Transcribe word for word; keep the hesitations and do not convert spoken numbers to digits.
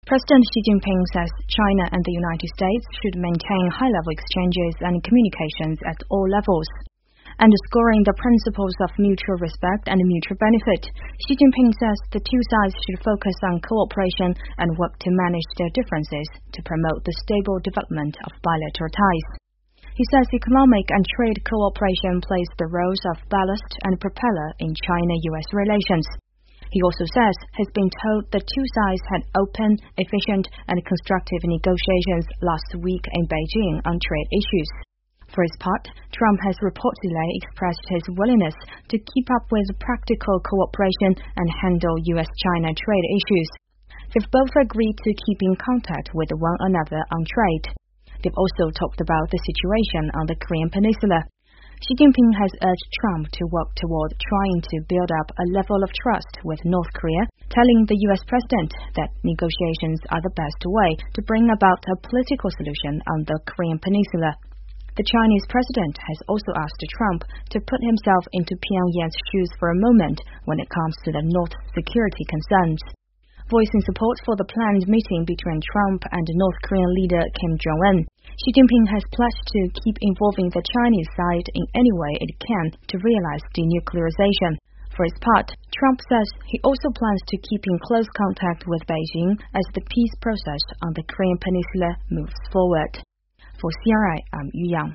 President Xi Jinping says China and the United States should maintain high-level exchanges and communications at all levels. Underscoring the principles of mutual respect and mutual benefit, Xi Jinping says the two sides should focus on cooperation and work to manage their differences to promote the stable development of bilateral ties. He says economic and trade cooperation plays the roles of ballast and propeller in China-U S relations. He also says he's been told the two sides had open, efficient, and constructive negotiations last week in Beijing on trade issues. For his part, Trump has reportedly expressed his willingness to keep up with practical cooperation and handle U S China trade issues. They've both agreed to keep in contact with one another on trade. They've also talked about the situation on the Korean Peninsula. Xi Jinping has urged Trump to work toward trying to build up a level of trust with North Korea, telling the U S president that negotiations are the best way to bring about a political solution on the Korean Peninsula. The Chinese president has also asked Trump to put himself into Pyongyang's shoes for a moment when it comes to the North security concerns. Voicing support for the planned meeting between Trump and North Korean leader Kim Jong-un, Xi Jinping has pledged to keep involving the Chinese side in any way it can to realize denuclearization. For his part, Trump says he also plans to keep in close contact with Beijing as the peace process on the Korean Peninsula moves forward. For C R I, I'm Yu Yang.